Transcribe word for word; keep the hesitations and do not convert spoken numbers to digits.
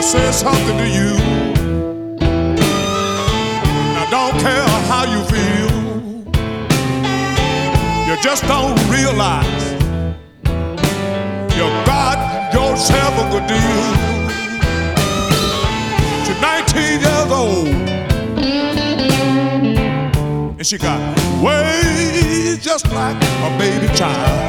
say something to you. Now don't care how you feel, you just don't realize you got yourself a good deal. She's nineteen years old and she got ways just like a baby child.